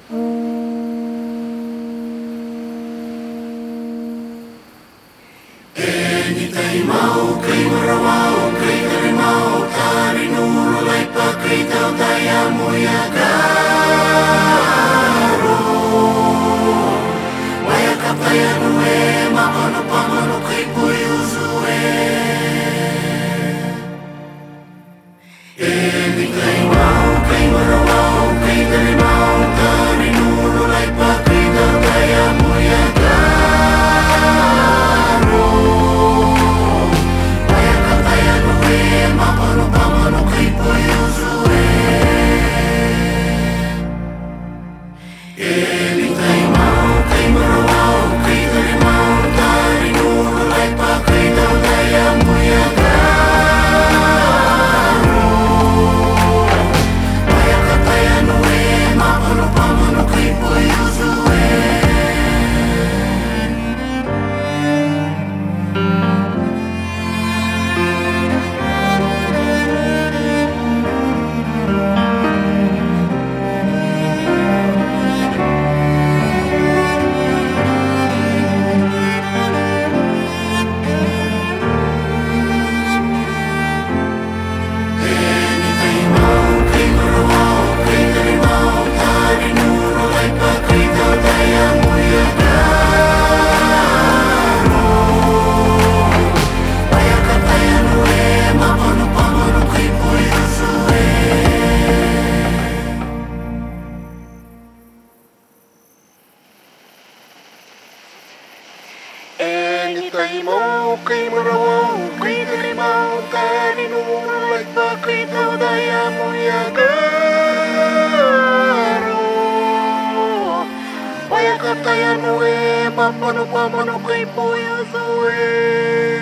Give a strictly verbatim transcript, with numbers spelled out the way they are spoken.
Kay mau, kay marawao, kay karimao, tarinuro lay pakritaw taya muyagaro. Mayakap taya nuwe, mapano pamano kay puyuzuwe. Kay mau, kay marawao, kay karimao, tarinuro lay pakritaw taya muyagaro. Mapano pamano kay puyuzuwe. Eling kay mau, kay marawao, kay karimao, tarinuro lay pakritaw taya muyagaro. Mayakap taya nuwe, mapano pamano kay puyuzuwe. Kay mau, kay marawao, kay karimao, tarinuro lay pakritaw taya muyagaro. Mayakap taya nuwe, mapano pamano kay puyuzuwe.